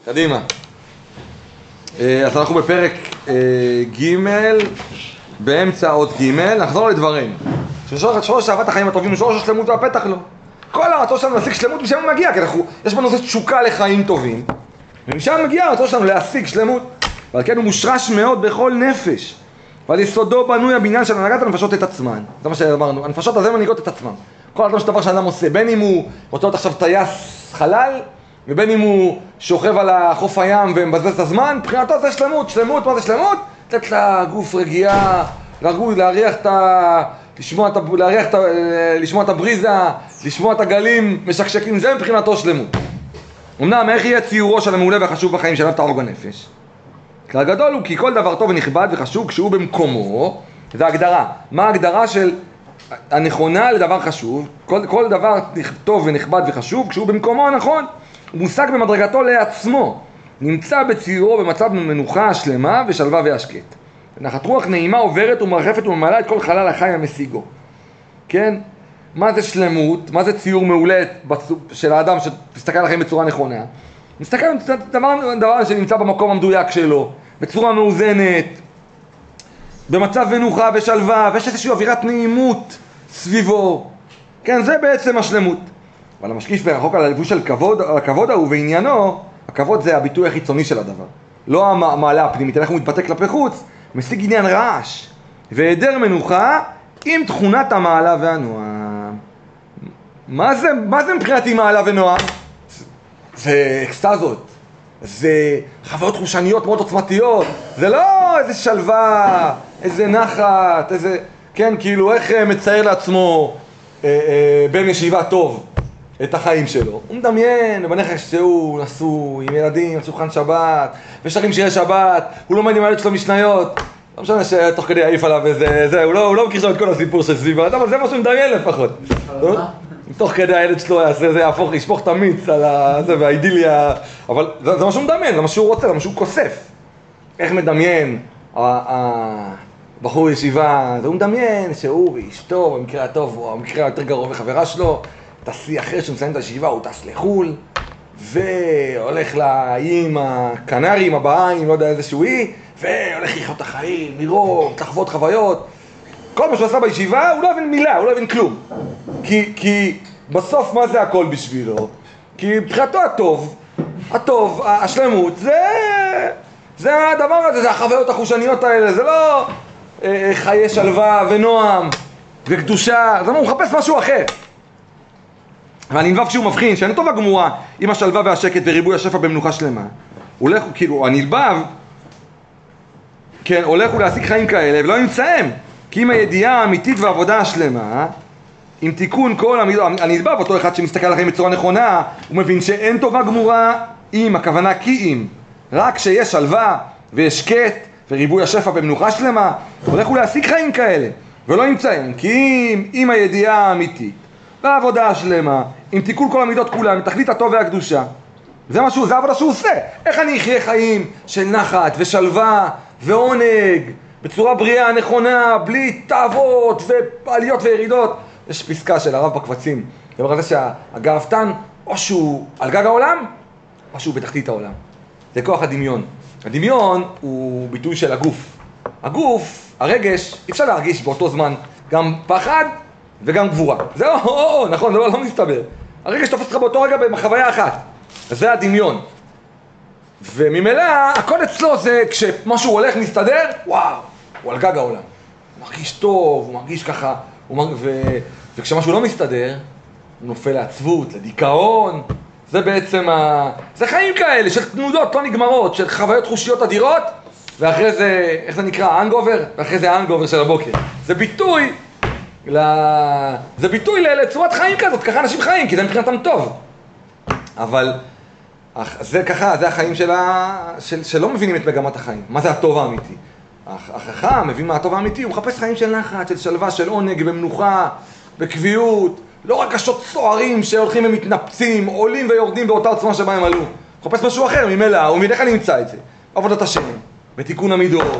קדימה. אז אנחנו בפרק ג' באמצע עוד ג', נחזור לדברים. שורש אהבת החיים הטובים ושורש השלמות והפתח לו. כל הרצון שלנו להשיג שלמות משם הוא מגיע, כי יש בנו תשוקה לחיים טובים, ומשם מגיע הרצון שלנו להשיג שלמות, ועל כן הוא מושרש מאוד בכל נפש, ועל יסודו בנוי הבניין של הנהגת הנפשות את עצמן. זה מה שאמרנו, הנפשות הזה מנהיגות את עצמן. כל דבר שאדם עושה, בין אם הוא רוצה להיות עכשיו טייס חלל, ובין אם הוא שוכב על החוף הים ומבזבז את הזמן, מבחינתו זה שלמות. שלמות, מה זה שלמות? לתת לגוף רגיעה, להריח את לשמוע את הבריזה, לשמוע את הגלים משקשקים, זה מבחינתו שלמות. אמנם איך יהיה ציורו של המעולה והחשוב בחיים שאליו תערוג הנפש? כלל גדול הוא כי כל דבר טוב ונכבד וחשוב כשהוא במקומו, זה הגדרה. מה ההגדרה של הנכונה לדבר חשוב? כל דבר טוב ונכבד וחשוב כשהוא במקומו הנכון, הוא מושג במדרגתו לעצמו, נמצא בציורו במצב מנוחה שלמה ושלווה והשקט. נחת רוח נעימה עוברת ומרחפת וממלאה את כל חלל החי המשיגו. כן? מה זה שלמות? מה זה ציור מעולה של האדם שתסתכל על החיים בצורה נכונה? מסתכל על דבר שנמצא במקום המדויק שלו, בצורה מאוזנת, במצב מנוחה ושלווה, ויש איזושהי אווירת נעימות סביבו. כן, זה בעצם השלמות. אבל המשקיף ברחוק על הלבוש של הכבוד ההוא ועניינו, הכבוד זה הביטוי החיצוני של הדבר. לא המעלה הפנימית, איך הוא מתבטא כלפי חוץ, משיג עניין רעש והיעדר מנוחה עם תכונת המעלה והנועם. מה זה מבחינתי מעלה ונועם? זה אקסטזות, זה חוויות חושניות מאוד עוצמתיות, זה לא איזה שלווה, איזה נחת, איזה, כן, כאילו איך מצייר לעצמו בן ישיבה טוב את החיים שלו. הוא מדמיין, בנכס שהוא נשוי, עם ילדים, על שולחן שבת, ושרים שירי שבת, הוא לומד עם הילד שלו משניות, לא משנה שתוך כדי העיף עליו וזה, הוא לא מכיר שם את כל הסיפור של סביבה, אבל זה מה שהוא מדמיין לפחות. תוך כדי הילד שלו ישפוך את המיץ על זה והאידיליה, אבל זה מה שהוא מדמיין, זה מה שהוא רוצה, זה מה שהוא כוסף. איך מדמיין בחור ישיבה, הוא מדמיין שהוא ואשתו, במקרה הטוב, או במקרה היותר גרוע וחברה שלו, טסי אחרי שהוא מסיים את הישיבה, הוא טס לחול, והולך לאיים הקנריים, הבאים, לא יודע איזשהו אי, והולך לחיות את החיים, לראות, לחוות חוויות. כל מה שהוא עשה בישיבה, הוא לא הבין מילה, הוא לא הבין כלום. כי בסוף מה זה הכל בשבילו? כי מבחינתו הטוב, השלמות, זה הדבר הזה, זה החוויות החושניות האלה, זה לא חיי שלווה ונועם וקדושה, זה מה, הוא מחפש משהו אחר. והנלבב כשהוא מבחין שאין טובה גמורה עם השלווה והשקט וריבוי השפע במנוחה שלמה, הולך, כאילו, הנלבב, כן, הולך להשיג חיים כאלה ולא ימצאם, כי עם הידיעה האמיתית והעבודה השלמה, עם תיקון כל הנלבב, אותו אחד שמסתכל על החיים בצורה נכונה, הוא מבין שאין טובה גמורה עם, הכוונה כי אם, רק שיש שלווה והשקט וריבוי השפע במנוחה שלמה, הולך להשיג חיים כאלה ולא ימצאם, כי עם הידיעה האמיתית והעבודה השלמה, עם תיקון כל המידות כולם, תכלית הטוב והקדושה. זה העבודה שהוא עושה. איך אני אחיה חיים של נחת ושלווה ועונג, בצורה בריאה, נכונה, בלי תאוות ועליות וירידות. יש פסקה של הרב בקבצים, דבר על זה שהגאוותן, או שהוא על גג העולם, או שהוא בתחתית העולם. זה כוח הדמיון. הדמיון הוא ביטוי של הגוף. הגוף, הרגש, אי אפשר להרגיש באותו זמן גם פחד, וגם גבורה. זה נכון, זה לא מסתבר. הרגש תופס לך באותו רגע בחוויה אחת. זה הדמיון. וממילא, הכל אצלו זה כשמשהו הולך מסתדר, וואו, הוא על גג העולם. הוא מרגיש טוב, הוא מרגיש ככה, וכשמשהו לא מסתדר, הוא נופל לעצבות, לדיכאון. זה בעצם זה חיים כאלה של תנודות לא נגמרות, של חוויות חושיות אדירות, ואחרי זה, איך זה נקרא? האנגובר? ואחרי זה האנגובר של הבוקר. זה ביטוי לצורת חיים כזאת, ככה אנשים חיים, כי זה מבחינתם טוב. אבל זה ככה, זה החיים שלא מבינים את מגמת החיים. מה זה הטוב האמיתי? החכם מבין מה הטוב האמיתי, הוא מחפש חיים של נחת, של שלווה, של עונג, במנוחה, בקביעות, לא רגשות סוערים שהולכים ומתנפצים, עולים ויורדים באותה עוצמה שבה הם עלו. הוא מחפש משהו אחר, ממילא, הוא מדרך כלל נמצא את זה. עבודת השם, בתיקון המידות,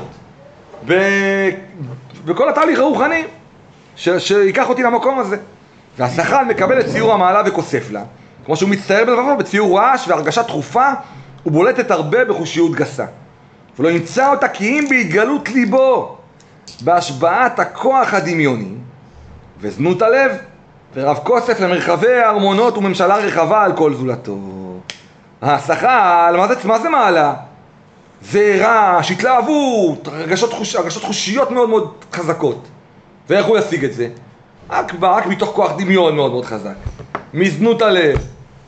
בכל התהליך הרוחני. שיקח אותי למקום הזה. והשכל מקבל את ציור המעלה וכוסף לה, כמו שהוא מצטער בלבבו בציור רעש והרגשה תכופה ובולטת הרבה בחושיות גסה. ולא ימצא אותה כי אם בהתגלות ליבו, בהשבעת הכוח הדמיוני, וזנות הלב, ורב כוסף למרחבי הארמונות וממשלה רחבה על כל זולתו. השכל, מה זה מעלה? זה רעש, התלהבות, הרגשות חושיות מאוד מאוד חזקות. ואיך הוא ישיג את זה? רק מתוך כוח דמיון מאוד מאוד חזק. מזנות הלב,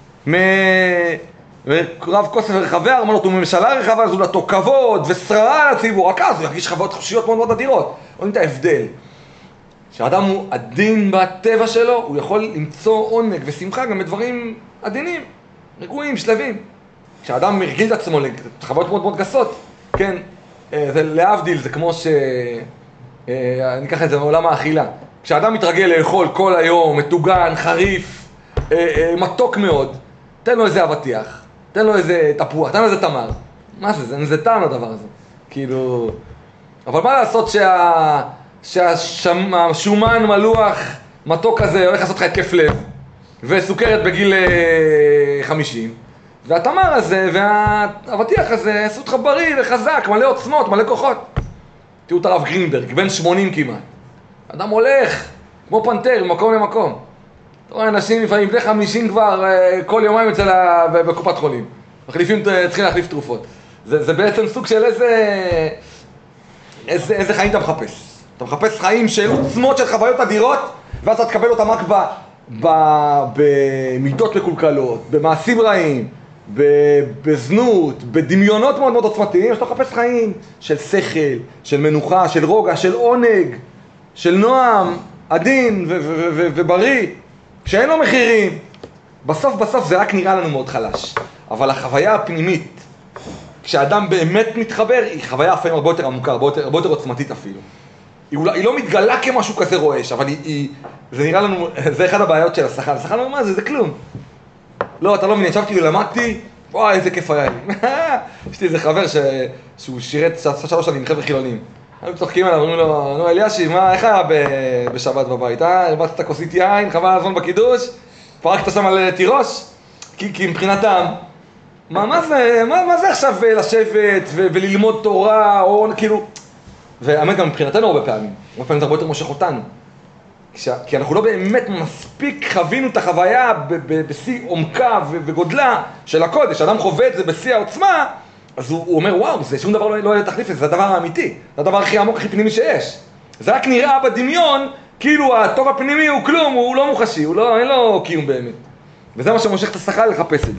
רב כוסף ורחבי הארמונות וממשלה רחבה על זולתו, כבוד ושררה לציבור, רק אז הוא ירגיש חוויות חושיות מאוד מאוד אדירות. רואים את ההבדל. כשאדם הוא עדין בטבע שלו, הוא יכול למצוא עונג ושמחה גם בדברים עדינים, רגועים, שלבים. כשאדם מרגיל את עצמו לחוויות מאוד מאוד גסות, כן, זה להבדיל, זה כמו אני אקח את זה מעולם האכילה. כשאדם מתרגל לאכול כל היום, מטוגן, חריף, מתוק מאוד, תן לו איזה אבטיח, תן לו איזה תפוח, תן לו איזה תמר. מה זה? זה טעם לדבר הזה. כאילו... אבל מה לעשות שהשומן מלוח מתוק כזה הולך לעשות לך התקף לב, וסוכרת בגיל 50, והתמר הזה והאבטיח הזה יעשו אותך בריא וחזק, מלא עוצמות, מלא כוחות. תראו את הרב גרינברג, בן 80 כמעט. אדם הולך כמו פנתר ממקום למקום. אתה רואה אנשים לפעמים בני 50 כבר כל יומיים בקופת חולים. צריכים להחליף תרופות. זה בעצם סוג של איזה חיים אתה מחפש. אתה מחפש חיים של עוצמות של חוויות אדירות, ואז אתה תקבל אותם רק במידות מקולקלות, במעשים רעים, בזנות, בדמיונות מאוד מאוד עוצמתיים. שאתה מחפש חיים של שכל, של מנוחה, של רוגע, של עונג, של נועם, עדין ובריא, שאין לו מחירים. בסוף זה רק נראה לנו מאוד חלש. אבל החוויה הפנימית, כשאדם באמת מתחבר, היא חוויה אפילו הרבה יותר עמוקה, הרבה יותר עוצמתית אפילו. היא לא מתגלה כמשהו כזה רועש, אבל זה נראה לנו, זה אחד הבעיות של השכל. השכל אומר, מה זה כלום. לא, אתה לא מבין, ישבתי ולמדתי, וואי, איזה כיף היה לי. יש לי איזה חבר שהוא שירת 3 שנים, חבר'ה חילונים. היו צוחקים עליו, אומרים לו, נו אלישיב, איך היה בשבת בבית? הרבצת כוסית יין, חבל הזמן בקידוש, פרקת שם על תירוש? כי מבחינתם, מה זה עכשיו לשבת וללמוד תורה, או כאילו... והאמת גם מבחינתנו הרבה פעמים זה הרבה יותר מושך אותנו. כי אנחנו לא באמת מספיק חווינו את החוויה בשיא עומקה וגודלה של הקודש. אדם חווה את זה בשיא העוצמה, אז הוא אומר, וואו, זה שום דבר לא יהיה תחליף לזה, זה הדבר האמיתי. זה הדבר הכי עמוק, הכי פנימי שיש. זה רק נראה בדמיון, כאילו הטוב הפנימי הוא כלום, הוא לא מוחשי, אין לו קיום באמת. וזה מה שמושך את השכל לחפש את זה.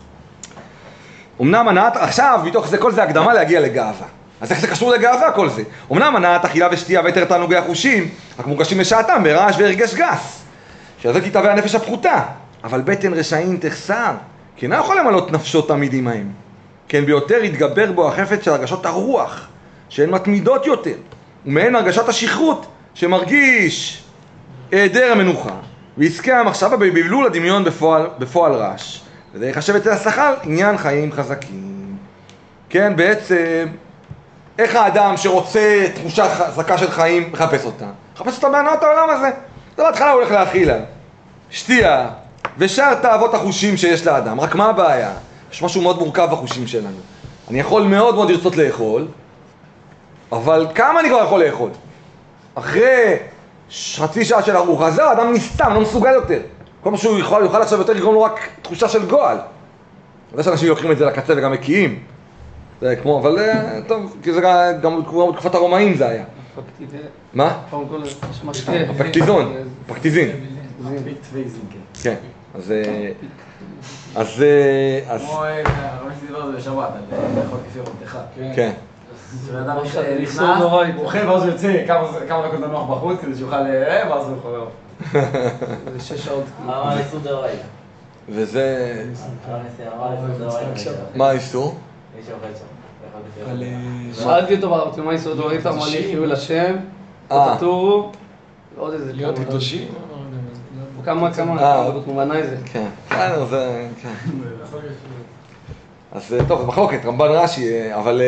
אמנם הנעת, עכשיו, מתוך זה, כל זה הקדמה להגיע לגאווה. אז איך זה קשור לגאווה כל זה? אמנם הנעת אכילה ושתייה ויתר תענוגי החושים, רק מורגשים לשעתם ברעש והרגש גס. שזה תתהווה הנפש הפחותה. אבל בטן רשעים תחסר, כי אינה יכול למלות נפשו תמיד עמהם. כן ביותר יתגבר בו החפץ של הרגשות הרוח, שהן מתמידות יותר, ומהן הרגשת השכרות, שמרגיש היעדר המנוחה, ויזכה המחשבה בבלבול הדמיון בפועל רעש. וזה יחשב אצל השכל עניין חיים חזקים. כן, בעצם, איך האדם שרוצה תחושה חזקה של חיים מחפש אותה? מחפש אותה בהנאות העולם הזה. זה בהתחלה הוא הולך לאכילה, שתייה, ושאר תאוות החושים שיש לאדם. רק מה הבעיה? יש משהו מאוד מורכב בחושים שלנו. אני יכול מאוד מאוד לרצות לאכול, אבל כמה אני כבר יכול לאכול? אחרי חצי שעה של ארוחה, זהו, האדם נסתם, לא מסוגל יותר. כל מה שהוא יוכל עכשיו יותר לגרום לו רק תחושה של גועל. זה שאנשים לוקחים את זה לקצה וגם מקיאים. זה כמו, אבל טוב, כי זה גם בתקופת הרומאים זה היה. מה? הפקטיזון, פקטיזין. כן, אז... כמו הרמי שדיבר על זה בשבת, על לאכול כפי רותך. כן. כשאדם נכנס, הוא אוכל ואז הוא יוצא כמה דקות לנוח בחוץ כדי שיוכל ואז הוא חורר. זה 6 שעות. מה האיסור דאורייתא? וזה... מה האיסור? שאלתי אותו ברב, מה האיסור דאורייתא? אמר לי חילול השם, תטורו, ועוד איזה... להיות קדושים? כמה, במובנה זה. כן, זה... אז טוב, זה מחלוקת, רמב"ן רש"י, אבל...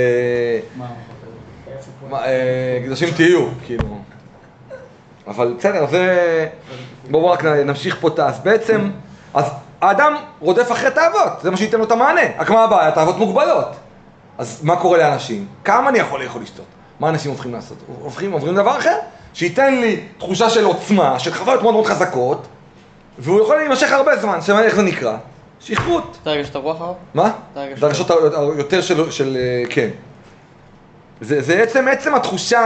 קדושים תהיו, כאילו. אבל בסדר, זה... בואו רק נמשיך פה תעש. בעצם, אז האדם רודף אחרי תאוות, זה מה שייתן לו את המענה. רק מה הבעיה? התאוות מוגבלות. אז מה קורה לאנשים? כמה אני יכול לאכול לשתות? מה אנשים הופכים לעשות? עוברים דבר אחר? שייתן לי תחושה של עוצמה, של חוויות מאוד מאוד חזקות, והוא יכול להימשך הרבה זמן. איך זה נקרא? שכרות. אתה הרגשת רוח הרב? מה? זה הרגשות יותר של... כן. זה עצם התחושה,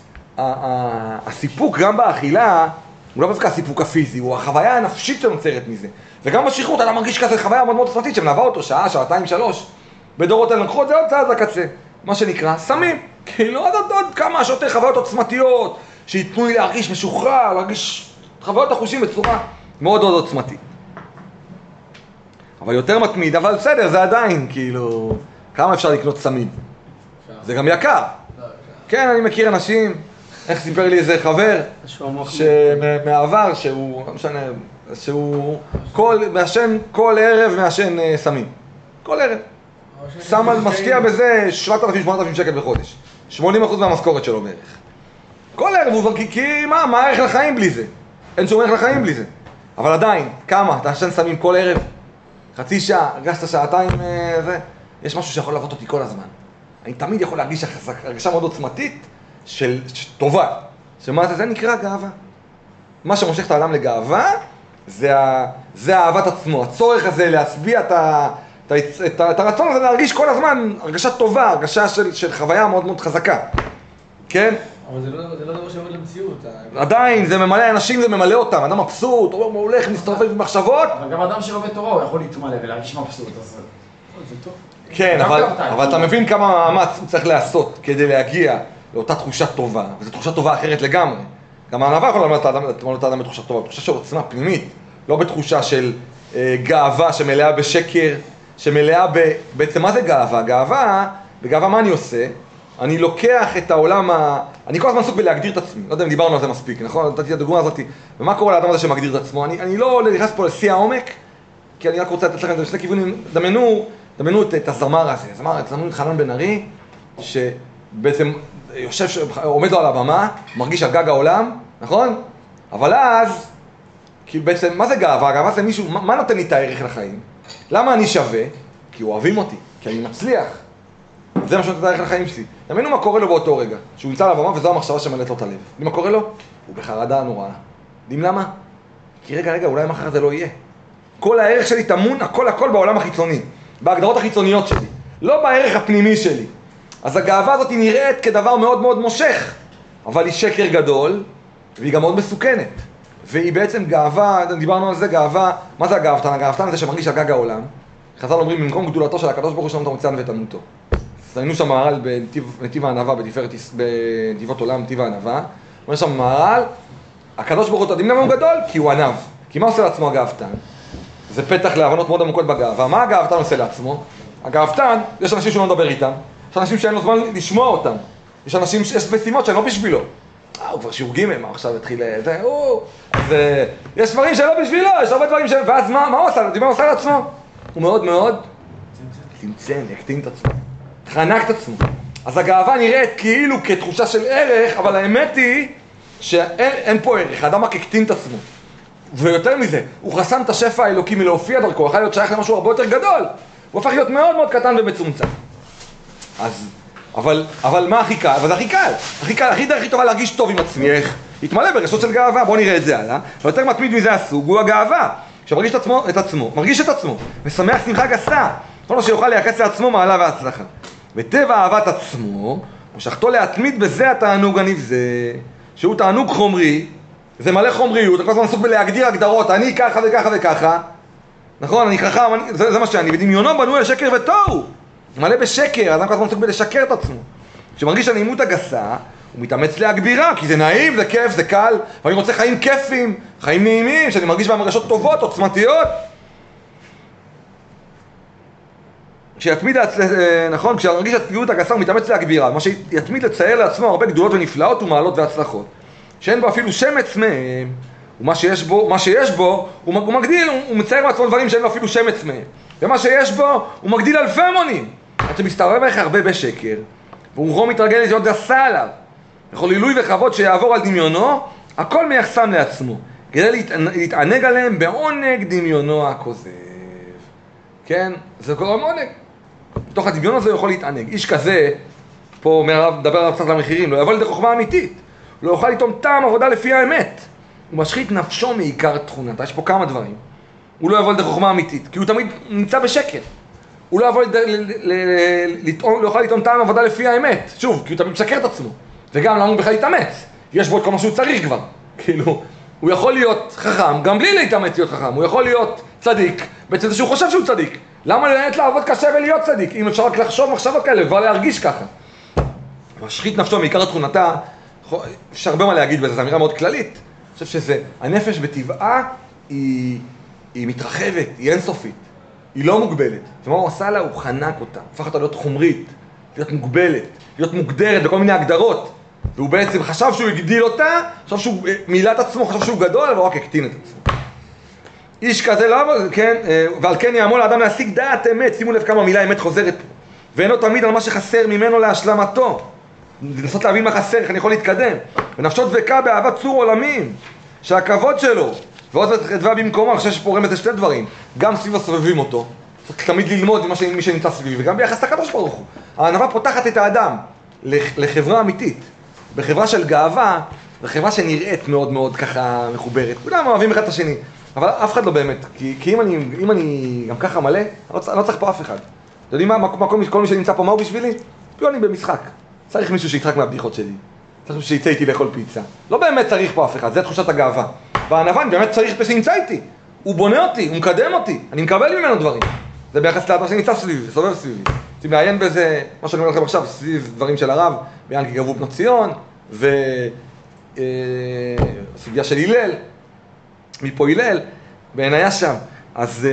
הסיפוק גם באכילה, הוא לא דווקא הסיפוק הפיזי, הוא החוויה הנפשית שנוצרת מזה. וגם בשכרות, אתה מרגיש כזה חוויה מאוד מאוד עוצמתית, שמלווה אותו שעה, שעתיים, 3. בדורות האלה לקחו את זה עוד צעד לקצה. מה שנקרא, סמים. כאילו עוד כמה שיותר חוויות עוצמתיות, שיתנו לי להרגיש משוחרר, להרגיש חוויות החושים בצורה מאוד מאוד עוצמתית. אבל יותר מתמיד, אבל בסדר, זה עדיין, כאילו, כמה אפשר לקנות סמים? זה גם יקר. כן, אני מכיר אנשים, איך סיפר לי איזה חבר, מהעבר, שהוא, לא משנה, שהוא מעשן כל ערב מעשן סמים. כל ערב. משקיע בזה 7,000-8,000 שקל בחודש. 80% מהמשכורת שלו בערך. כל ערב הוא כי מה הערך לחיים בלי זה? אין שום ערך לחיים בלי זה. אבל עדיין, כמה? אתה מעשן סמים כל ערב? חצי שעה, הרגשת שעתיים זה? יש משהו שיכול לעבוד אותי כל הזמן. אני תמיד יכול להרגיש הרגשה מאוד עוצמתית של טובה. שמה זה נקרא גאווה. מה שמושך את האדם לגאווה זה אהבת עצמו. הצורך הזה להצביע את הרצון הזה להרגיש כל הזמן הרגשה טובה, הרגשה של חוויה מאוד מאוד חזקה. כן? אבל זה לא דבר שעובד למציאות. עדיין, זה ממלא אנשים, זה ממלא אותם. אדם מבסוט, הוא הולך, מסתובב במחשבות. אבל גם אדם שלומד תורה, הוא יכול להתמלא ולהרגיש מבסוט, אז זה טוב. כן, אבל אתה מבין כמה מאמץ הוא צריך לעשות כדי להגיע לאותה תחושה טובה, וזו תחושה טובה אחרת לגמרי. גם הענווה יכול למלא את האדם בתחושה טובה, בתחושה של עוצמה פנימית, לא בתחושה של גאווה שמלאה בשקר, שמלאה בעצם מה זה גאווה? בגאווה מה אני עושה? אני לוקח את העולם אני כל הזמן עסוק בלהגדיר את עצמי, לא יודע אם דיברנו על זה מספיק, נכון? נתתי את הדוגמה הזאת, ומה קורה לאדם הזה שמגדיר את עצמו? אני לא נכנס פה לשיא העומק, כי אני רק רוצה לתת לכם את זה בשני כיוונים. דמיינו את הזמר הזה, הזמר חנן בן ארי, שבעצם עומד לו על הבמה, מרגיש על גג העולם, נכון? אבל אז, כי בעצם, מה זה גאווה? גאווה זה מישהו, מה נותן לי את הערך לחיים? למה אני שווה? כי אוהבים אותי, כי אני מצליח. זה מה שנותן את הערך לחיים שלי. דמיינו מה קורה לו באותו רגע, שהוא נמצא על הבמה וזו המחשבה שמלאת לו את הלב. יודעים מה קורה לו? הוא בחרדה נוראה. יודעים למה? כי רגע, אולי מחר זה לא יהיה. כל הערך שלי טמון, הכל בעולם החיצוני, בהגדרות החיצוניות שלי, לא בערך הפנימי שלי. אז הגאווה הזאת היא נראית כדבר מאוד מאוד מושך, אבל היא שקר גדול, והיא גם מאוד מסוכנת. והיא בעצם גאווה, דיברנו על זה, גאווה, מה זה הגאוותן? הגאוותן זה שמרגיש על גג העולם. חז"ל אומרים, במקום גדולתו של הקדוש ברוך הוא שלום את המצאן ואת אמונתו. ראינו שם מהר"ל בנתיב הענווה, בנתיבות עולם, נתיב הענווה. אומר שם מהר"ל, הקדוש ברוך הוא, יודעים למה הוא גדול? כי הוא ענב. כי מה עושה לעצמו הגאוותן? זה פתח להבנות מאוד עמוקות בגאווה. מה הגאוותן עושה לעצמו? הגאוותן, יש אנשים שהוא לא מדבר איתם, יש אנשים שאין לו זמן לשמוע אותם, יש אנשים שיש משימות שהן לא בשבילו. הוא כבר שיעור ג' מה עכשיו התחיל זה, אז יש דברים שלא בשבילו, יש הרבה דברים ואז מה הוא עושה? מה הוא עושה לעצמו? הוא מאוד מאוד צמצם, יקטין את עצמו, חנק את עצמו. אז הגאווה נראית כאילו כתחושה של ערך, אבל האמת היא שאין פה ערך, האדם רק יקטין את עצמו. ויותר מזה, הוא חסם את השפע האלוקי מלהופיע דרכו, הוא יכול להיות שייך למשהו הרבה יותר גדול. הוא הופך להיות מאוד מאוד קטן ומצומצם. אבל מה הכי קל? אבל זה הכי קל. הכי טובה להרגיש טוב עם עצמי. איך? להתמלא ברגשות של גאווה. בואו נראה את זה הלאה. ויותר מתמיד מזה הסוג הוא הגאווה. שמרגיש את עצמו, ושמח שמחה גסה. כל מה שיוכל לייחס לעצמו מעלה והצלחה. וטבע אהבת עצמו, ושכתו להתמיד בזה התענוג הנבזה, שהוא תענוג חומרי, זה מלא חומריות, כל הזמן עסוק בלהגדיר הגדרות, אני ככה וככה וככה, נכון, אני חכם, זה מה שאני, ודמיונו בנוי לשקר ותוהו, מלא בשקר, אדם כל הזמן עסוק בלשקר את עצמו. כשמרגיש הנעימות הגסה, הוא מתאמץ להגבירה, כי זה נעים, זה כיף, זה קל, ואני רוצה חיים כיפים, חיים נעימים, שאני מרגיש בהם רגשות טובות, עוצמתיות. נכון, כשמרגיש הנעימות הגסה הוא מתאמץ להגבירה, מה שיתמיד לצייר לעצמו הרבה גדולות ונפלאות ומעלות והצלחות. שאין בו אפילו שמץ מהם, ומה שיש בו, הוא מגדיל, הוא מצייר לעצמו דברים שאין לו אפילו שמץ מהם. ומה שיש בו, הוא מגדיל אלפי מונים. אתה מסתובב איך הרבה בשקר, ורוחו מתרגל להיות גסה עליו. בכל עילוי וכבוד שיעבור על דמיונו, הכל מייחסם לעצמו. כדי להתענג עליהם בעונג דמיונו הכוזב. כן? זה קוראים עונג. בתוך הדמיון הזה הוא יכול להתענג. איש כזה, פה מדבר עליו קצת למחירים, לא יבוא לידי חוכמה אמיתית. הוא לא יוכל לטעום טעם עבודה לפי האמת. הוא משחית נפשו מעיקר תכונתה. יש פה כמה דברים. הוא לא יבוא לידי חוכמה אמיתית, כי הוא תמיד נמצא בשקר. הוא לא יבוא לא יוכל לטעום טעם עבודה לפי האמת. שוב, כי הוא תמיד משקר את עצמו. וגם למה הוא בכלל להתאמץ? יש בו את כל מה שהוא צריך כבר. כאילו, הוא יכול להיות חכם, גם בלי להתאמץ להיות חכם. הוא יכול להיות צדיק, בעצם זה שהוא חושב שהוא צדיק. למה באמת לעבוד קשה ולהיות צדיק? אם אפשר רק לחשוב מחשבות כאלה, כבר להרגיש ככה. משחית נפשו מעיקר תכונתה, יש הרבה מה להגיד בזה, זו אמירה מאוד כללית. אני חושב שזה, הנפש בטבעה היא מתרחבת, היא אינסופית, היא לא מוגבלת. ומה הוא עשה לה? הוא חנק אותה, הפך אותה להיות חומרית, להיות מוגבלת, להיות מוגדרת בכל מיני הגדרות. והוא בעצם חשב שהוא הגדיל אותה, חשב שהוא מילא את עצמו, חשב שהוא גדול, אבל הוא רק הקטין את עצמו. איש כזה לא, כן, ועל כן יעמול האדם להשיג דעת אמת, שימו לב כמה מילה אמת חוזרת פה. ואינו תמיד על מה שחסר ממנו להשלמתו. לנסות להבין מה חסר, איך אני יכול להתקדם. ונפשו דבקה באהבת צור עולמים, שהכבוד שלו, ועוד דבעה במקומו, אני חושב שפה רמת שתי דברים. גם סביב הסובבים אותו, צריך תמיד ללמוד עם מי שנמצא סביבי, וגם ביחס לקדוש ברוך הוא. הענווה פותחת את האדם לחברה אמיתית. בחברה של גאווה, בחברה שנראית מאוד מאוד ככה מחוברת. כולם אוהבים אחד את השני, אבל אף אחד לא באמת. כי אם אני גם ככה מלא, אני לא צריך פה אף אחד. אתם יודעים מה? כל מי שנמצא פה, מה הוא בשבילי? פיונים במשחק. צריך מישהו שיצחק מהבדיחות שלי. צריך מישהו שיצא איתי לאכול פיצה. לא באמת צריך פה אף אחד, זה תחושת הגאווה. והענווה, אני באמת צריך שימצא איתי. הוא בונה אותי, הוא מקדם אותי, אני מקבל ממנו דברים. זה ביחס לאדם שנמצא סביבי, סובב סביבי. רוצים לעיין בזה, מה שאני אומר לכם עכשיו, סביב דברים של הרב, ביאנקי גרבו בנות ציון, וסוגיה של הלל, מפה הלל, בעינייה שם. אז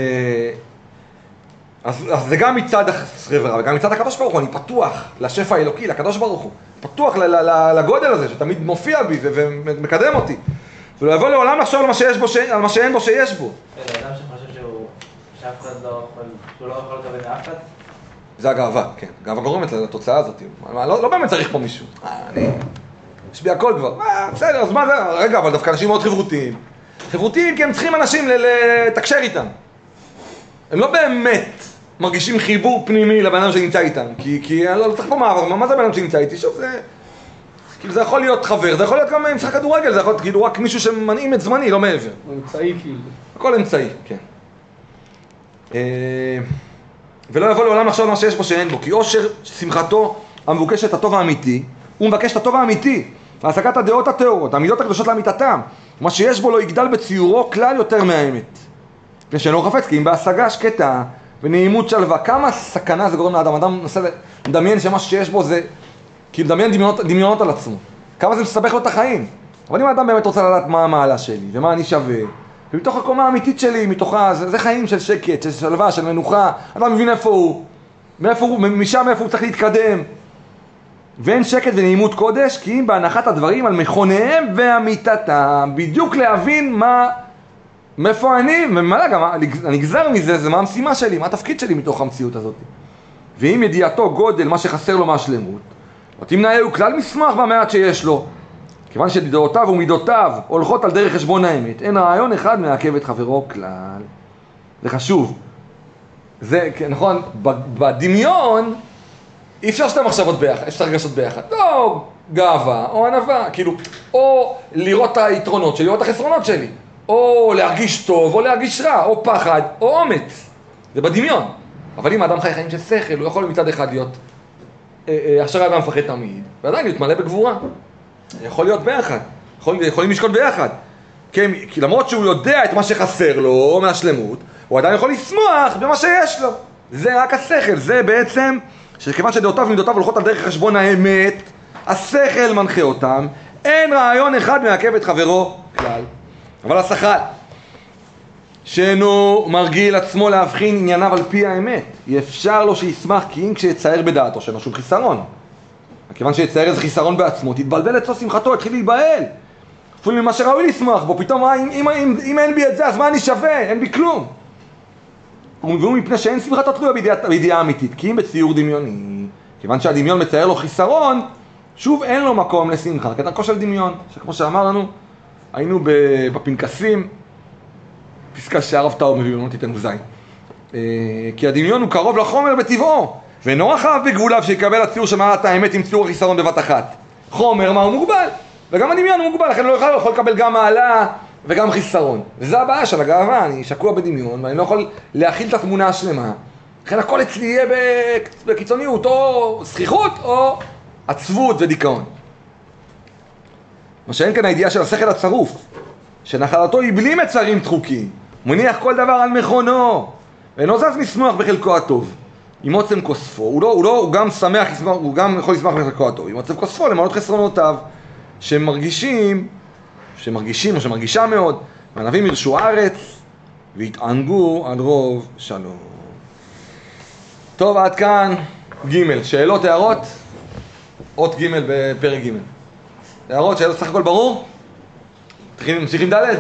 זה גם מצד החברה, וגם מצד הקדוש ברוך הוא, אני פתוח לשפע האלוקי, לקדוש ברוך הוא. פתוח לגודל הזה, שתמיד מופיע בי ומקדם אותי. ולא יבוא לעולם לחשוב על מה שיש בו, על מה שאין בו שיש בו. אדם שחושב שאף אחד שהוא לא יכול לקבל מאף אחד? זה הגאווה, כן. גאווה גורמת לתוצאה הזאת. לא באמת צריך פה מישהו. יש בי הכל כבר. בסדר, אז מה זה? רגע, אבל דווקא אנשים מאוד חברותיים. חברותיים כי הם צריכים אנשים לתקשר איתם. הם לא באמת מרגישים חיבור פנימי לבן אדם שנמצא איתם. כי לא צריך פה מעבר. מה זה בן אדם שנמצא איתי? שוב, זה יכול להיות חבר, זה יכול להיות גם משחק כדורגל, זה יכול להיות כאילו רק מישהו שמנעים את זמני, לא מעבר. אמצעי כאילו. הכל אמצעי, כן. ולא יבוא לעולם לחשוב מה שיש בו שאין בו, כי אושר שמחתו המבוקשת הטוב האמיתי, הוא מבקש את הטוב האמיתי, להשגת הדעות הטהורות, המידות הקדושות לאמיתתם, מה שיש בו לא יגדל בציורו כלל יותר מהאמת. לפני שאינו חפץ, כי אם בהשגה שקטה ונעימות שלווה, כמה סכנה זה גורם לאדם, אדם מנסה לדמיין שמה שיש בו זה, כי מדמיין דמיונות על עצמו, כמה זה מסבך לו את החיים. אבל אם האדם באמת רוצה לדעת מה המעלה שלי ומה אני שווה, ומתוך הקומה האמיתית שלי, מתוכה, זה חיים של שקט, של שלווה, של מנוחה, אדם מבין איפה הוא, משם איפה הוא צריך להתקדם. ואין שקט ונעימות קודש, כי אם בהנחת הדברים על מכוניהם ואמיתתם, בדיוק להבין מאיפה אני, ומה גם, אני גזר מזה, זה מה המשימה שלי, מה התפקיד שלי מתוך המציאות הזאת. ואם ידיעתו גודל, מה שחסר לו מהשלמות, לא תמנע הוא כלל מסמך במעט שיש לו, כיוון שדעותיו ומידותיו הולכות על דרך חשבון האמת, אין רעיון אחד מעכב את חברו כלל. זה חשוב. זה, נכון, בדמיון אי אפשר שתי מחשבות ביחד, אפשר רגשות ביחד. לא גאווה או ענווה, כאילו, או לראות את היתרונות שלי או את החסרונות שלי, או להרגיש טוב או להרגיש רע, או פחד או אומץ. זה בדמיון. אבל אם האדם חי חיים של שכל, הוא יכול מצד אחד להיות אשר האדם מפחד תמיד, ועדיין להתמלא בגבורה. יכול להיות ביחד, יכולים לשקול ביחד. כי למרות שהוא יודע את מה שחסר לו מהשלמות, הוא עדיין יכול לשמוח במה שיש לו. זה רק השכל, זה בעצם, שכיוון שדעותיו ומידותיו הולכות על דרך חשבון האמת, השכל מנחה אותם, אין רעיון אחד מעכב את חברו כלל. אבל השכל, שאינו מרגיל עצמו להבחין ענייניו על פי האמת, יהיה אפשר לו שישמח כי אם כשיצייר בדעתו שאין לו שום חיסרון. כיוון שיצייר איזה חיסרון בעצמו, תתבלבל אצלו שמחתו, התחיל להיבהל. אפילו ממה שראוי לשמוח בו, פתאום אם אין בי את זה, אז מה אני שווה? אין בי כלום. והוא מפני שאין שמחתו תלויה בידיעה אמיתית, כי אם בציור דמיוני, כיוון שהדמיון מצייר לו חיסרון, שוב אין לו מקום לשמחה, כדרכו של דמיון, שכמו שאמרנו, היינו בפנקסים, פסקה שהרב טאו מביא לנו תיתנו זין. כי הדמיון הוא קרוב לחומר בטבעו, ואינו רחב בגבוליו שיקבל הציור שמעט האמת עם ציור החיסרון בבת אחת. חומר, מה הוא מוגבל? וגם הדמיון הוא מוגבל, לכן לא יכול לקבל גם מעלה וגם חיסרון. וזה הבעיה של הגאווה, אני שקוע בדמיון, ואני לא יכול להכיל את התמונה השלמה. לכן הכל אצלי יהיה בקיצוניות, או זכיחות, או עצבות ודיכאון. מה שאין כאן הידיעה של השכל הצרוף, שנחלתו היא בלי מצרים דחוקים, מניח כל דבר על מכונו, ואינו זז משמוח בחלקו הטוב. עם עוצם כוספו, הוא גם שמח, הוא גם יכול לשמח בחלקו הטוב. עם עוצם כוספו למנות חסרונותיו, שמרגישים או שמרגישה מאוד, והנביאים ירשו הארץ, והתענגו על רוב שלום. טוב, עד כאן ג' שאלות, הערות? אות ג' בפרק ג'. הערות, שאלות סך הכל ברור? ממשיכים ד'?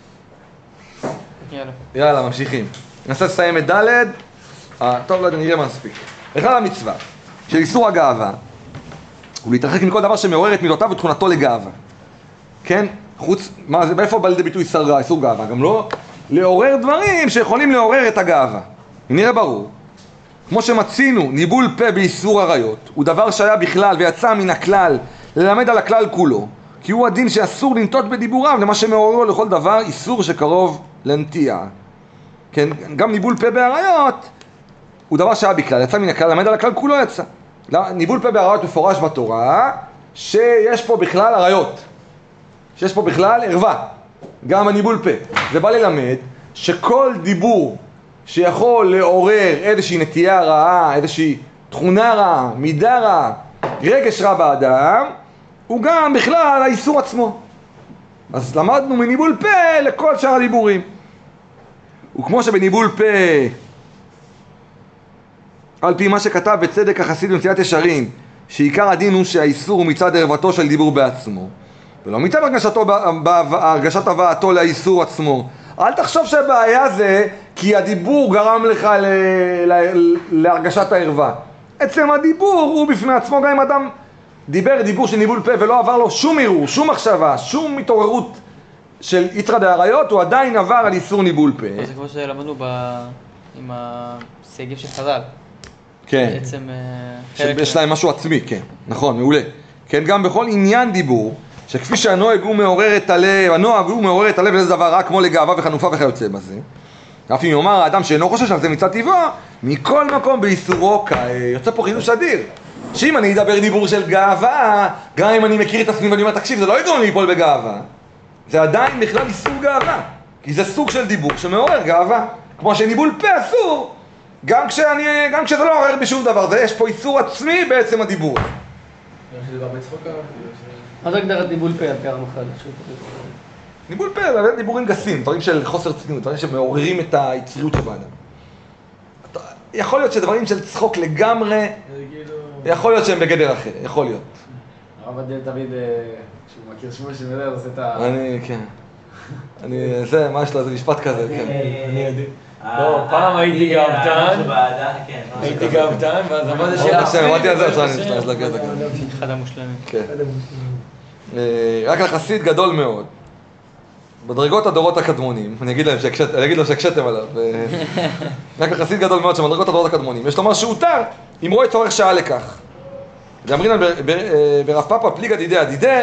יאללה, ממשיכים. ננסה לסיים את ד'. טוב, לא יודע, נראה מה נספיק. בכלל המצווה של איסור הגאווה הוא להתרחק מכל דבר שמעורר את מילותיו ותכונתו לגאווה. כן? באיפה בא לידי ביטוי איסור גאווה? גם לא לעורר דברים שיכולים לעורר את הגאווה. נראה ברור. כמו שמצינו ניבול פה באיסור עריות, הוא דבר שהיה בכלל ויצא מן הכלל ללמד על הכלל כולו, כי הוא הדין שאסור לנטות בדיבוריו למה שמעורר לכל דבר איסור שקרוב לנטייה. כן? גם ניבול פה בעריות הוא דבר שהיה בכלל, יצא מן הכלל, ללמד על הכלל כולו יצא. ניבול פה בעריות מפורש בתורה שיש פה בכלל עריות, שיש פה בכלל ערווה, גם הניבול פה. זה בא ללמד שכל דיבור שיכול לעורר איזושהי נטייה רעה, איזושהי תכונה רעה, מידה רעה, רגש רע באדם, הוא גם בכלל האיסור עצמו. אז למדנו מניבול פה לכל שאר הדיבורים. וכמו שבניבול פה, על פי מה שכתב בצדק החסיד במציאת ישרים, שעיקר הדין הוא שהאיסור הוא מצד ערוותו של דיבור בעצמו, ולא מצד הרגשת הבאתו לאיסור עצמו. אל תחשוב שהבעיה זה כי הדיבור גרם לך להרגשת הערווה. עצם הדיבור הוא בפני עצמו, גם אם אדם דיבר דיבור של ניבול פה ולא עבר לו שום ערעור, שום מחשבה, שום התעוררות של יתרא דאריות, הוא עדיין עבר על איסור ניבול פה. זה כמו שלמדנו עם הסייגים של חז"ל. כן. בעצם יש להם משהו עצמי, כן. נכון, מעולה. כן, גם בכל עניין דיבור, שכפי שהנוהג הוא מעורר את הלב, הנוהג הוא מעורר את הלב לזה דבר רע כמו לגאווה וחנופה וכיוצא בזה. אף אם יאמר האדם שאינו חושש על זה מצד טבעו, מכל מקום באיסורו יוצא פה חידוש אדיר. שאם אני אדבר דיבור של גאווה, גם אם אני מכיר את עצמי ואני אומר, תקשיב, זה לא יגרום לי ליפול בגאווה. זה עדיין בכלל איסור גאווה, כי זה סוג של דיבור שמעורר גאווה. כמו שניבול פה אסור, גם כשזה לא עורר בשום דבר, יש פה איסור עצמי בעצם הדיבור. מה זה הגדרת ניבול פה על פי הרמח"ל? ניבול פה זה דיבורים גסים, דברים של חוסר צניעות, דברים שמעוררים את היצריות שבאדם. יכול להיות שדברים של צחוק לגמרי, יכול להיות שהם בגדר אחר, יכול להיות. הרב עדיין תמיד, כשהוא מכיר שמואל שמדבר, עושה את ה... כן. זה, מה יש לו, זה משפט כזה, כן. אני יודע. לא, פעם הייתי גאוותן, ואז אמרתי על זה, עכשיו אני אשתמש להגיד את זה. אחד המושלמים. כן. רק לחסיד גדול מאוד. בדרגות הדורות הקדמונים, אני אגיד לו שהקשתם עליו. רק לחסיד גדול מאוד שבדרגות הדורות הקדמונים. יש לומר שהותר, אם רואה צורך שעה לכך. ואמרינן ברב פאפא פליגא דידי,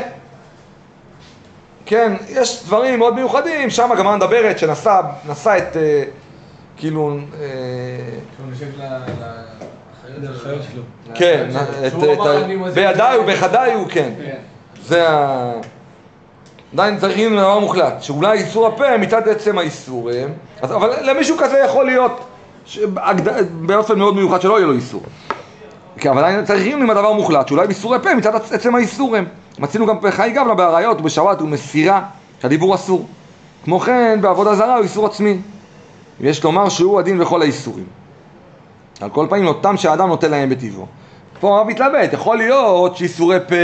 כן, יש דברים מאוד מיוחדים, שם הגמרא מדברת שנשא את, כאילו... הוא נשק לחיות שלו. כן, בידיי ובחדיי, כן. זה ה... עדיין צריכים דבר מוחלט, שאולי איסור הפה מצד עצם האיסור, אבל למישהו כזה יכול להיות באופן מאוד מיוחד שלא יהיה לו איסור. אבל עדיין צריכים עם הדבר מוחלט, שאולי באיסור הפה מצד עצם האיסור הם. מצינו גם בחי גבנה בעריות ובשבת ומסירה, שהדיבור אסור. כמו כן, בעבודה זרה הוא איסור עצמי. יש לומר שהוא הדין בכל האיסורים. על כל פעמים אותם שהאדם נוטה להם בטבעו. פה הרב מתלבט, יכול להיות שאיסורי פה,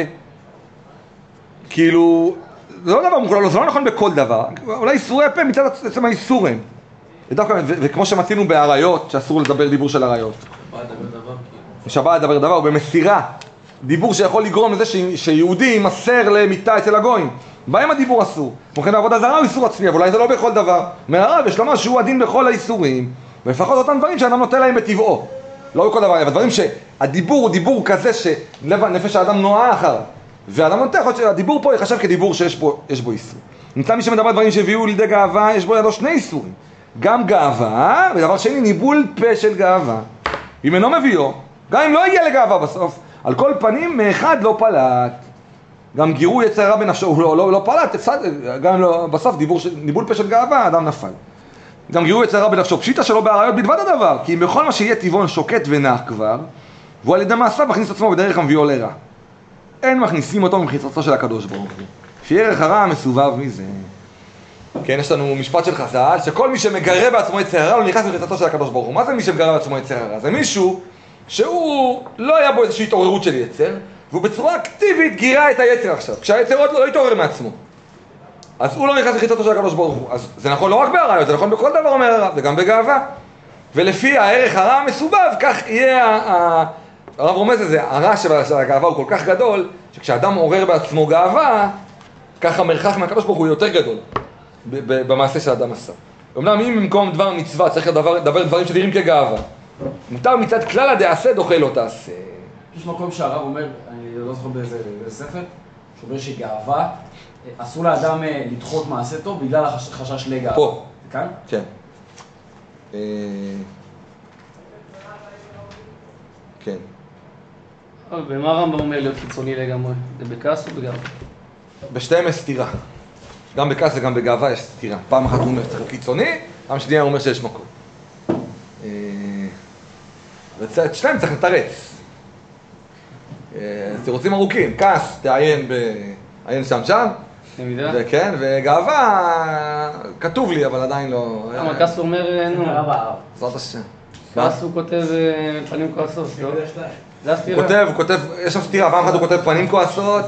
כאילו, זה לא דבר מוחלט, זה לא נכון בכל דבר. אולי איסורי פה מצד עצם האיסורים. וכמו שמצינו בעריות, שאסור לדבר דיבור של עריות. שבת לדבר דבר, ובמסירה, דיבור שיכול לגרום לזה שיהודי יימסר למיטה אצל הגויים. בהם הדיבור אסור. וכן בעבודה זרה הוא איסור עצמי, אבל אולי זה לא בכל דבר. מהרב יש לומר שהוא הדין בכל האיסורים, ולפחות אותם דברים שאדם נוטה להם בטבעו. לא בכל דבר, אבל דברים שהדיבור הוא דיבור כזה שנפש האדם נועה אחריו. והאדם נוטה, יכול להיות שהדיבור פה יחשב כדיבור שיש בו איסור. נמצא מי שמדבר דברים שהביאו לידי גאווה, יש בו ידו שני איסורים. גם גאווה, ודבר שני, ניבול פה של גאווה. אם אינו מביאו, גם אם לא הגיע לגאווה בסוף, על כל פנים, מאחד לא פלט. גם גירוי יצר הרע בנפשו, הוא לא פלט, גם לא, בסוף ניבול פה של גאווה, האדם נפל. גם גירוי יצר הרע בנפשו, פשיטה שלו בעריות בלבד הדבר, כי אם בכל מה שיהיה טבעון שוקט ונח כבר, והוא על ידי מעשיו מכניס עצמו בדרך המביאו לרע. אין מכניסים אותו ממחיצתו של הקדוש ברוך הוא. שערך הרע מסובב מזה. כן, יש לנו משפט של חז"ל, שכל מי שמגרה בעצמו יצר הרע, הוא נכנס למחיצתו של הקדוש ברוך הוא. מה זה מי שמגרה בעצמו יצר הרע? זה מישהו שהוא לא היה בו איזושהי התעוררות של יצר, והוא בצורה אקטיבית גירה את היצר עכשיו. כשהיצר עוד לא התעורר מעצמו. אז הוא לא נכנס למחיצתו של הקדוש ברוך הוא. אז זה נכון לא רק בעריות, זה נכון בכל דבר אומר הרב, וגם בגאווה. ולפי הערך הרע המסובב, כך יהיה הרב רומז לזה, הרע של הגאווה הוא כל כך גדול, שכשאדם עורר בעצמו גאווה, ככה המרחק מהקדוש ברוך הוא יותר גדול במעשה שהאדם עשה. אמנם אם במקום דבר מצווה צריך לדבר דברים שנראים כגאווה, מותר מצד כלל הדעשה דוחה לא תעשה. יש מקום שהרב אומר, אני לא זוכר באיזה ספר, שאומר שגאווה, אסור לאדם לדחות מעשה טוב בגלל החשש לגאווה. פה. כאן? כן. כן. ומה הרמב"ם אומר להיות קיצוני לגמרי? זה בכעס או בגאווה? בשתיהם יש סתירה. גם בכעס וגם בגאווה יש סתירה. פעם אחת הוא אומר שצריך להיות קיצוני, פעם שנייה הוא אומר שיש מקום. ואת שתיהם צריך לתרץ. תירוצים ארוכים, כעס, תעיין שם. וכן, וגאווה, כתוב לי, אבל עדיין לא... למה כעס הוא אומר, נו, זאת השם. כעס הוא כותב פנים כועסות, לא? זה הסתירה. הוא כותב, יש שם סתירה, פעם אחת הוא כותב פנים כועסות,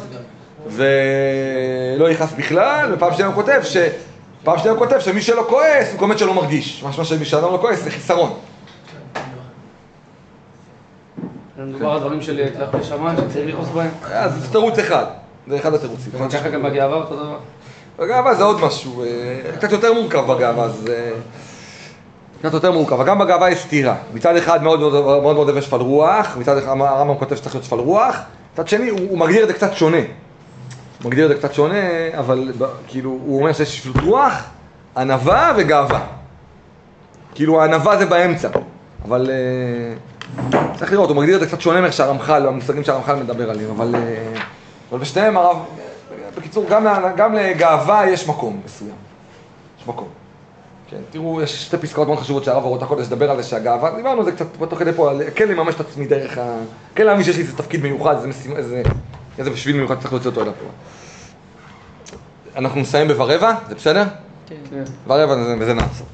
ולא יכעס בכלל, ופעם שנייה הוא כותב שמי שלא כועס, הוא באמת שלא מרגיש. משמע שמי שאדם לא כועס, זה חיסרון. מדובר על דברים של תלך לשמיים, שצריך לכעוס בהם. זה תירוץ אחד, זה אחד התירוצים. ככה גם בגאווה אותו דבר. בגאווה זה עוד משהו, קצת יותר מורכב בגאווה, זה קצת יותר מורכב, גם בגאווה יש סתירה. מצד אחד מאוד מאוד אוהב שפל רוח, מצד אחד הרמב"ם כותב שצריך להיות שפל רוח, מצד שני הוא מגדיר את זה קצת שונה. הוא מגדיר את זה קצת שונה, אבל כאילו הוא אומר שיש שפלות רוח, ענווה וגאווה. כאילו הענווה זה באמצע, אבל צריך לראות, הוא מגדיר את זה קצת שונה מאיך שהרמח"ל, המושגים שהרמח"ל מדבר עליהם, אבל בשניהם הרב, בקיצור, גם לגאווה יש מקום מסוים. יש מקום. כן, תראו, יש שתי פסקאות מאוד חשובות שהרב אורות הקודש לדבר על זה שהגאווה, דיברנו על זה קצת תוך כדי פה, כן לממש את עצמי דרך כן להאמין שיש לי איזה תפקיד מיוחד, איזה בשביל מיוחד צריך להוציא אותו אל הפועל. אנחנו נסיים ברבע, זה בסדר? כן. ברבע וזה נעצור.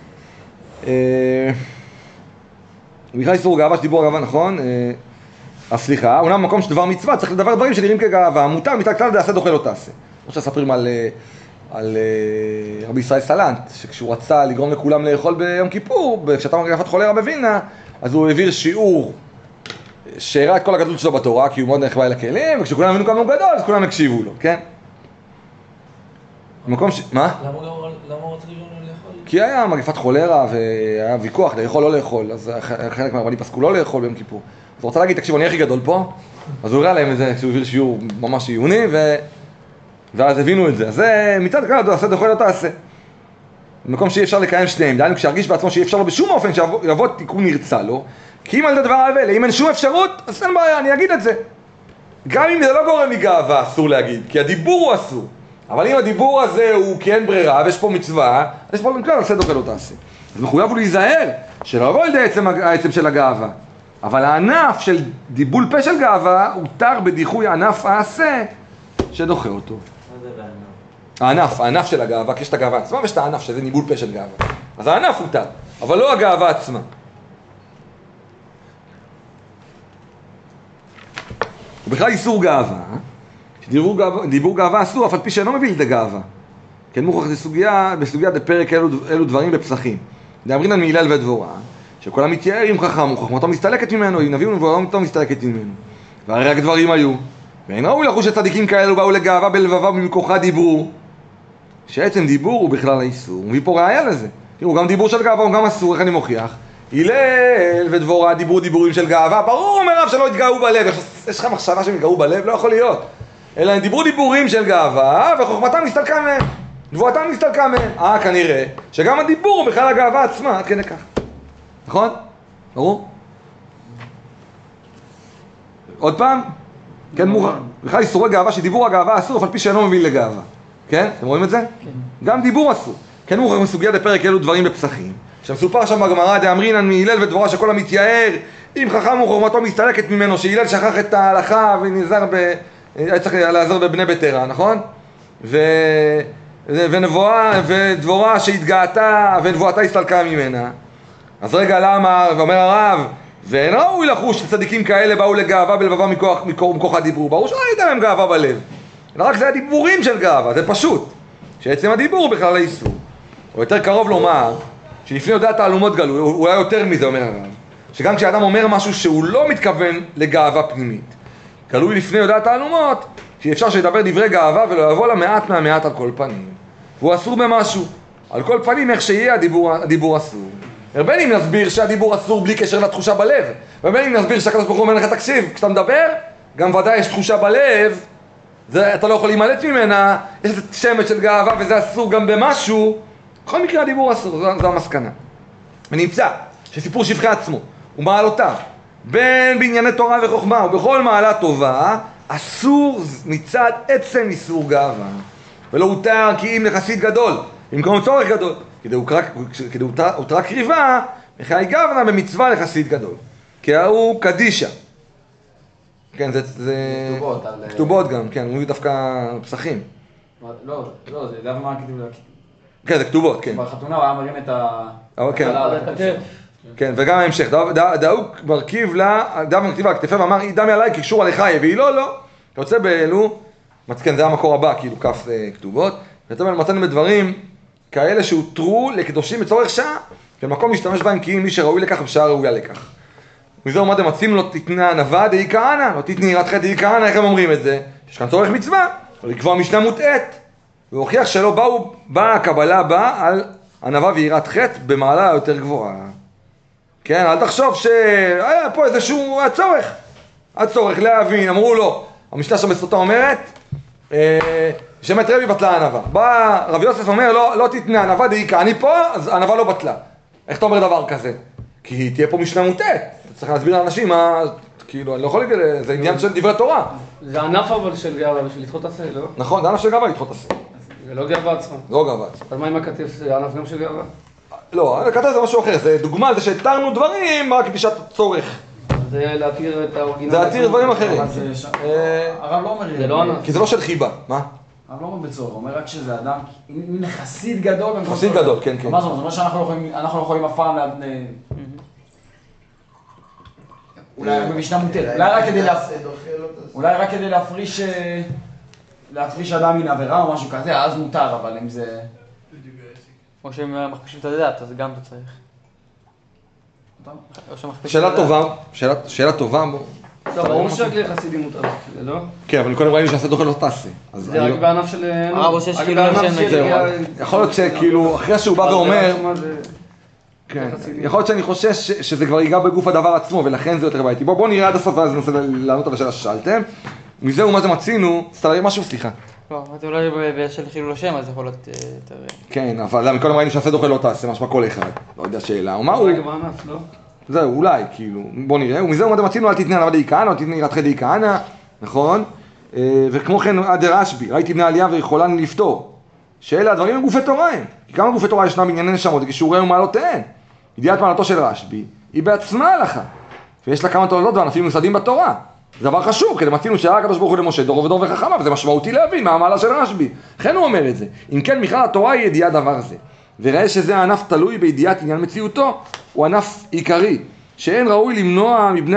בכלל איסור גאווה שדיבור הגאווה, נכון? סליחה, אומנם במקום שדבר מצווה צריך לדבר דברים שנראים כגאווה, מותר מצד כלל דעשה דוחה לא תעשה. כמו שספרים על רבי ישראל סלנט, שכשהוא רצה לגרום לכולם לאכול ביום כיפור, כשאתה מגפת חולרה בווילנה, אז הוא העביר שיעור שהראה את כל הגדלות שלו בתורה, כי הוא מאוד נחבא אל הכלים, וכשכולם הבינו כמה הוא גדול, אז כולם הקשיבו לו, כן? במקום מה? למה הוא רצה לגרום לו לאכול? כי היה מגפת חולרה והיה ויכוח לאכול או לא לאכול, אז חלק מהרבנים פסקו לא לאכול ביום כיפור. אז הוא רוצה להגיד, תקשיבו, אני הכי גדול פה, אז הוא הראה להם את זה כשהוא העביר שיעור ממש עיוני, ואז הבינו את זה. אז זה מצד כלל, תעשה דוחה לא תעשה. במקום שאי אפשר לקיים שניהם, דהיינו כשהרגיש בעצמו שאי אפשר לו בשום אופן שיבוא תיקון נרצה לו, כי אם על זה דבר האבל, אם אין שום אפשרות, אז אין בעיה, אני אגיד את זה. גם אם זה לא גורם מגאווה, אסור להגיד, כי הדיבור הוא אסור. אבל אם הדיבור הזה הוא כי אין ברירה, ויש פה מצווה, אז יש פה גם כלל, עשה דוחה לא תעשה. אז מחויב הוא להיזהר, שלא יבוא לידי העצם של הגאווה. אבל הענף של דיבול פה של גאווה, הותר בדיחוי ענף העשה שדוחה אותו. הענף של הגאווה, כי יש את הגאווה עצמה ויש את הענף שזה ניבול פה של גאווה. אז הענף הותר, אבל לא הגאווה עצמה. ובכלל איסור גאווה, שדיבור גאווה אסור, אף על פי שאינו מביא לידי גאווה. כן מוכרח בסוגיה דפרק אלו דברים בפסחים. דאמרינן מהלל ודבורה, שכל המתייער עם חכם, וחכמתו מסתלקת ממנו, אם נביאו ונבואתו מסתלקת ממנו. והרי רק דברים היו, ואין ראוי לחוש שצדיקים כאלו באו לגאווה בלבבם במכוחה דיברו, שעצם דיבור הוא בכלל האיסור. הוא מביא פה ראיה לזה. תראו, גם דיבור של גאווה הוא גם אסור, איך אני מוכיח? הלל ודבורה דיברו דיבורים של גאווה, ברור אומר רב שלא יתגאו בלב, יש לך מחשבה שהם יתגאו בלב? לא יכול להיות. אלא הם דיברו דיבורים של גאווה וחוכמתם נסתלקה מהם, דבורתם נסתלקה מהם. כנראה שגם הדיבור הוא בכלל הגאווה עצמה, עד כדי כך. נכון? ברור? עוד פעם? כן, מוכר. בכלל איסורי גאווה שדיבור הגאווה אסור, אף על פי שאינו מוביל לגאווה. כן? אתם רואים את זה? כן. גם דיבור אסור. כן, מוכר מסוגיה בפרק אלו דברים בפסחים. שמסופר שם בגמרא דאמרינן מהלל ודבורה שכל המתייער, אם חכם וחוכמתו מסתלקת ממנו, שהלל שכח את ההלכה ונזהר היה צריך לעזור בבני ביתרה, נכון? ודבורה שהתגאתה ונבואתה הסתלקה ממנה. אז רגע, למה? ואומר הרב, ואין ראוי לחוש שצדיקים כאלה באו לגאווה בלבבם מכוח הדיבור. ברור שלא הייתה להם גאווה בלב, אלא רק זה הדיבורים של גאווה, זה פשוט. שעצם הדיבור הוא בכלל האיסור. או יותר קרוב לומר, שלפני יודע תעלומות גלוי, הוא היה יותר מזה, אומר הרב, שגם כשאדם אומר משהו שהוא לא מתכוון לגאווה פנימית, גלוי לפני יודע תעלומות, שאפשר שידבר דברי גאווה ולא יבוא לה מעט מהמעט על כל פנים. והוא אסור במשהו. על כל פנים, איך שיהיה הדיבור אסור. בין אם נסביר שהדיבור אסור בלי קשר לתחושה בלב, ובין אם נסביר שהקדוש ברוך הוא אומר לך, תקשיב, כשאתה מדבר, גם ודאי יש תחושה בלב, אתה לא יכול להימלט ממנה, יש שמץ של גאווה וזה אסור גם במשהו, בכל מקרה הדיבור אסור, זו המסקנה. ונמצא שסיפור שבחי עצמו ומעלותיו, בין בענייני תורה וחוכמה ובכל מעלה טובה, אסור מצד עצם איסור גאווה. ולא הותר כי אם לחסיד גדול, במקום צורך גדול, כדי הותרה קריבה, מחיי גוונה במצווה לחסיד גדול. כי הוא קדישה. כן, זה כתובות גם, כן, הוא דווקא פסחים. לא, זה דווקא מה כתוב להגיד. כן, זה כתובות, כן. בחתונה הוא היה מרים את כן. כן, וגם ההמשך, דאוק מרכיב לה, דאב מרכיב לה הכתפה ואמר, דמי עליי כקשור עליך, והיא לא. יוצא באלו, כן, זה המקור הבא, כאילו כף כתובות, ויוצא באלו מצאנו בדברים כאלה שהותרו לקדושים בצורך שעה, במקום להשתמש בהם כי אם מי שראוי לכך בשעה ראויה לכך. מזה אומרת, מצאים לא תתנה ענווה דהי כהנא, לא תתני יראת חטא דהי כהנא, איך הם אומרים את זה? יש כאן צורך מצווה, או לקבוע משנה מוטעת, והוכיח שלא באה הקבלה על ענווה ויראת חטא במעלה יותר גבוהה. כן, אל תחשוב שהיה פה איזשהו הצורך להבין, אמרו לו, המשנה שם בסוטה אומרת, שמת רבי בטלה ענווה. בא רבי יוסף אומר, לא תתנה ענווה דהי כהנא, אני פה, אז ענווה לא בטלה. איך אתה אומר דבר כזה? כי תהיה פה משנה מוטעת. אתה צריך להסביר לאנשים מה, כאילו, אני לא יכול להגיד, זה עניין של דברי תורה. זה ענף אבל של גאווה, בשביל לדחות עשה, לא? נכון, זה ענף של גאווה לדחות עשה. זה לא גאווה עצמה. לא גאווה עצמה. אז מה אם הכתף זה ענף גם של גאווה? לא, הכתף זה משהו אחר, זה דוגמה, זה שהתרנו דברים רק בשעת הצורך. זה להתיר את האורגינל. זה להתיר דברים אחרים. הרב לא אומר... זה לא ענף. כי זה לא של חיבה, מה? הרב לא אומר בצורך, הוא אומר רק שזה אדם, אם חסיד גדול... חסיד גדול, כן, כן. מה זאת אומרת? זאת אומרת שאנחנו לא יכולים אף פעם אולי במשנה מוטלת, אולי רק כדי להפריש אדם מן עבירה או משהו כזה, אז מותר, אבל אם זה... או שהם מחפישים את הדעת, אז גם אתה צריך. שאלה טובה. טוב, ברור שרק לחסידים מותר, לא? כן, אבל קודם ראינו שעשה דוכל לא תעשה. זה רק בענף של... הרב עושה שכאילו יכול להיות שכאילו, אחרי שהוא בא ואומר... כן, יכול להיות שאני חושש שזה כבר ייגע בגוף הדבר עצמו, ולכן זה יותר בעייתי. בואו נראה עד הסוף, ואז ננסה לענות על השאלה ששאלתם. מזהו מה זה מצינו, סתלרי משהו, סליחה. לא, אמרתי אולי בשל חילול השם, אז יכול להיות יותר... כן, אבל מקודם ראינו שעשה דוכל לא תעשה, משמע כל אחד. לא יודע שאלה, או מה הוא... זה בענף, לא? זהו, אולי, כאילו, בואו נראה. ומזהו מה זה מצינו, אל תתנה ענווה דהי כהנא, אל תתנה יראת חטא דהי כהנא, נכון? וכמו כן, עד רשב"י, ראיתי בני עלייה ויכולן לפתור. שאלה, הדברים הם גופי תורה הם. כי כמה גופי תורה ישנם בענייני נשמות, כשיעוריהם ומעלותיהם. ידיעת מעלתו של רשב"י היא בעצמה הלכה, ויש לה כמה תולדות וענפים מיוסדים בתורה. זה דבר חשוב, כי מצינו שהיה הקדוש ברוך הוא למשה דור ודור וחכמה, וזה משמעותי להבין מה המעלה של רשב"י. לכן הוא אומר את זה. אם כן, בכלל התורה היא ידיעת דבר זה. וראה שזה הענף תלוי בידיעת עניין מציאותו, הוא ענף עיקרי, שאין ראוי למנוע מבני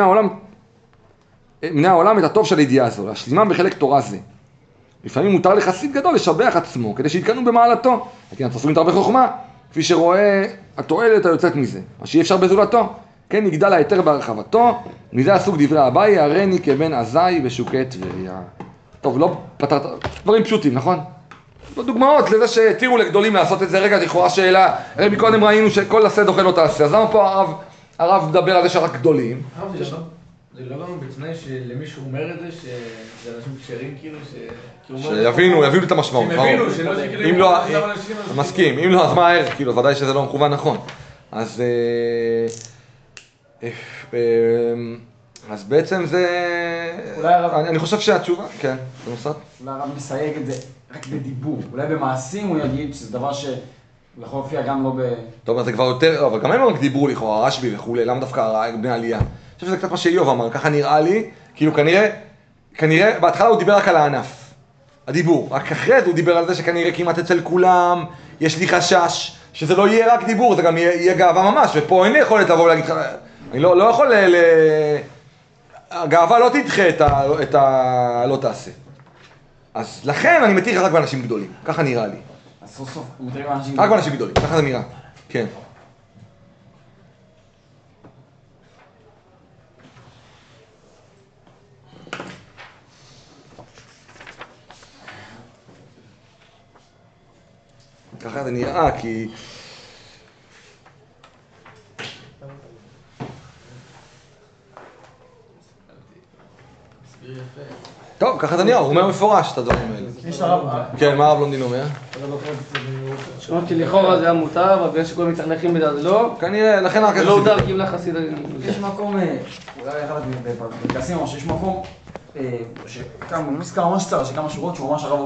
העולם את הטוב של הידיעה הזו, להשלימם בחלק תורה זה. לפעמים מותר לחסיד גדול לשבח עצמו, כדי שיתקנו במעלתו. כי אנחנו עשויים הרבה חוכמה, כפי שרואה התועלת היוצאת מזה, מה שאי אפשר בזולתו. כן, יגדל היתר בהרחבתו, מזה הסוג דברי אביי, הריני כבן עזאי בשוקי טבריה. טוב, לא פתרת, דברים פשוטים, נכון? דוגמאות לזה שהתירו לגדולים לעשות את זה. רגע, לכאורה שאלה, הרי מקודם ראינו שכל עשה דוחה לא תעשה, אז למה פה הרב מדבר על זה שרק גדולים? זה לא גם בתנאי שלמישהו אומר את זה, שזה אנשים כשרים כאילו, שיבינו את המשמעות. שיבינו, שלא שכאילו... אם לא, מסכים, אם לא, אז מה הערך? כאילו, ודאי שזה לא מכוון נכון. אז בעצם זה... אני חושב שהתשובה, כן, זה נוסף. אולי הרב מסייג את זה רק בדיבור, אולי במעשים הוא יגיד שזה דבר שיכול להופיע גם לא ב... טוב, אז זה כבר יותר, אבל גם הם רק דיברו לכאורה, רשב"י וכולי, למה דווקא בני עלייה? אני חושב שזה קצת מה שאיוב אמר, ככה נראה לי, כאילו כנראה, בהתחלה הוא דיבר רק על הענף, הדיבור, רק אחרי זה הוא דיבר על זה שכנראה כמעט אצל כולם, יש לי חשש, שזה לא יהיה רק דיבור, זה גם יהיה גאווה ממש, ופה אין לי יכולת לבוא ולהגיד לך, אני לא יכול הגאווה לא תדחה את לא תעשה. אז לכן אני מתיר רק באנשים גדולים, ככה נראה לי. אז סוף סוף, הוא מתיר באנשים גדולים. רק באנשים גדולים, ככה זה נראה, כן. ככה זה נראה, כי... טוב, ככה זה נראה, הוא אומר מפורש את הדברים האלה. יש הרב... כן, מה הרב לונדין אומר? שמעתי לכאורה זה היה מותר, אבל בגלל שכל מתנחלים בדעת לא. כנראה, לכן רק... לא הודר קיבלה חסיד... יש מקום, אולי אחד בפרקסים, שיש מקום, מספר ממש קצר, שכמה שורות שהוא ממש הרב